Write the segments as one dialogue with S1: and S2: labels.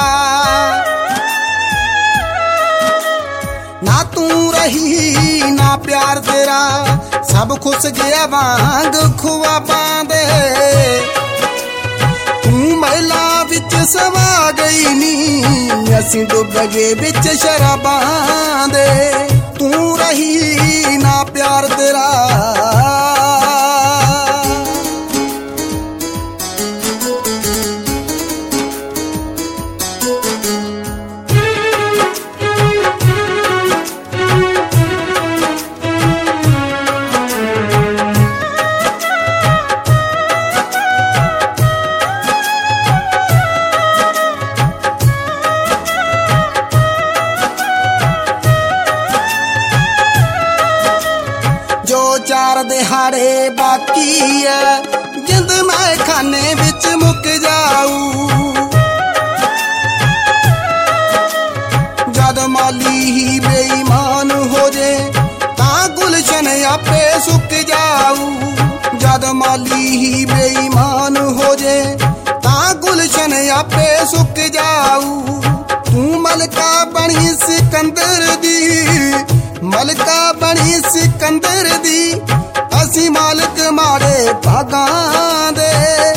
S1: ना तू रही ना प्यार तेरा, सब खुस गया वांग खुआबां दे। तू महिला विच सवा गई नी, असीं डुब गए विच शराबां दे। तू रही ना प्यार तेरा, चार दिहाड़े बाकी है जिंद मैं खाने विच मुक जाऊ। जद माली ही बेईमान हो जे तां गुलशन आपे सुक जाऊ। जद माली ही बेईमान हो जे तां गुलशन आपे सुक जाऊ। तू मलका बनी सिकंदर दी, मलका बनी सिकंदर दी, असी मालिक माड़े भागां दे।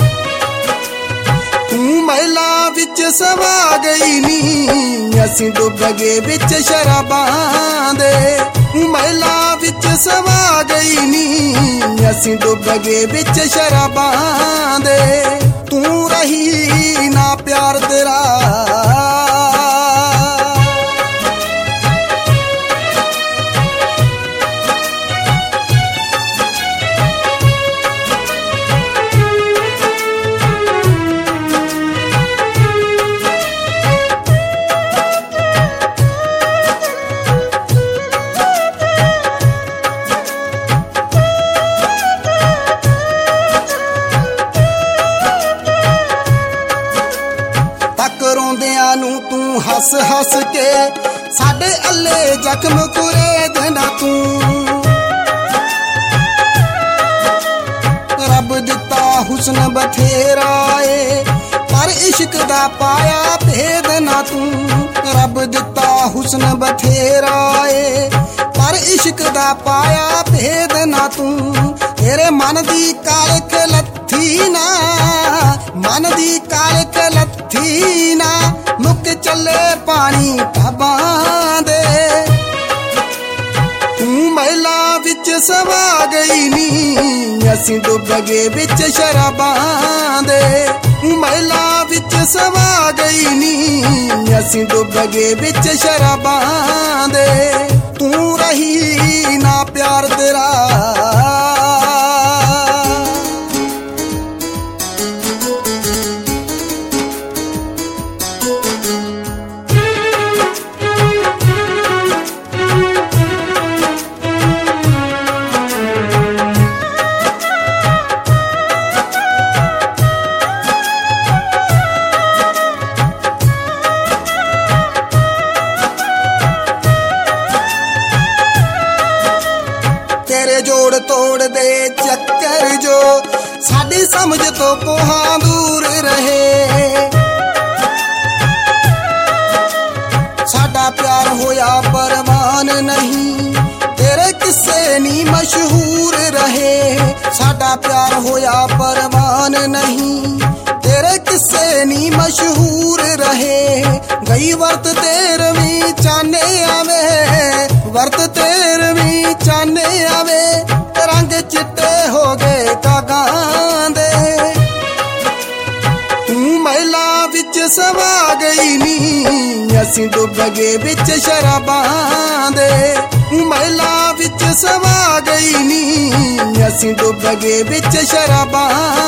S1: तू महिला विच सवा गई नी, असी डुब गए विच शराबां दे। महिला विच सवा गई नी, असी डुब गए विच शराबां दे। तू रही ना प्यार तेरा, ਨੂੰ ਤੂੰ ਹੱਸ ਹੱਸ ਕੇ ਸਾਡੇ ਅੱਲੇ ਜ਼ਖਮ ਕੁਰੇ ਦੇਣਾ ਤੂੰ। ਰੱਬ ਦਿੱਤਾ ਹੁਸਨ ਬਥੇਰਾ ਏ ਪਰ ਇਸ਼ਕ ਦਾ ਪਾਇਆ ਭੇਦ ਨਾ ਤੂੰ। ਰੱਬ ਦਿੱਤਾ ਹੁਸਨ ਬਥੇਰਾ ਏ ਪਰ ਇਸ਼ਕ ਦਾ ਪਾਇਆ ਭੇਦ ਨਾ ਤੂੰ। ਤੇਰੇ ਮਨ ਦੀ ਕਾਲਖ ਲੱਥੀ ਨਾ, ਮਨ ਦੀ ਕਾਲਖ ਲੱਥੀ ਨਾ, ਮੁੱਕ ਚੱਲੇ ਪਾਣੀ ਢਾਬਾਂ ਦੇ। ਤੂੰ महिला विच सवा गई नी, असीं डुब गए विच शराबां दे। महिला विच सवा गई नी, असीं डुब गए विच शराबां दे। तू रही ना प्यार तेरा, जोड़ तोड़ दे चक्कर जो साडी समझ तो कोहां दूर रहे। साडा प्यार होया परवान नहीं, तेरे किस्से नी मशहूर रहे। साडा प्यार होया परवान नहीं, तेरे किस्से नी मशहूर रहे। गई वर्त तेरवीं चाने आवे, वर्त तेरवीं चाने आवे, रंग चिट्टे हो गए कागां दे। तू महिला विच सवा गई नी, असीं डुब गए विच शराबां दे। महिला विच सवा गई नी, असीं डुब गए विच शराबां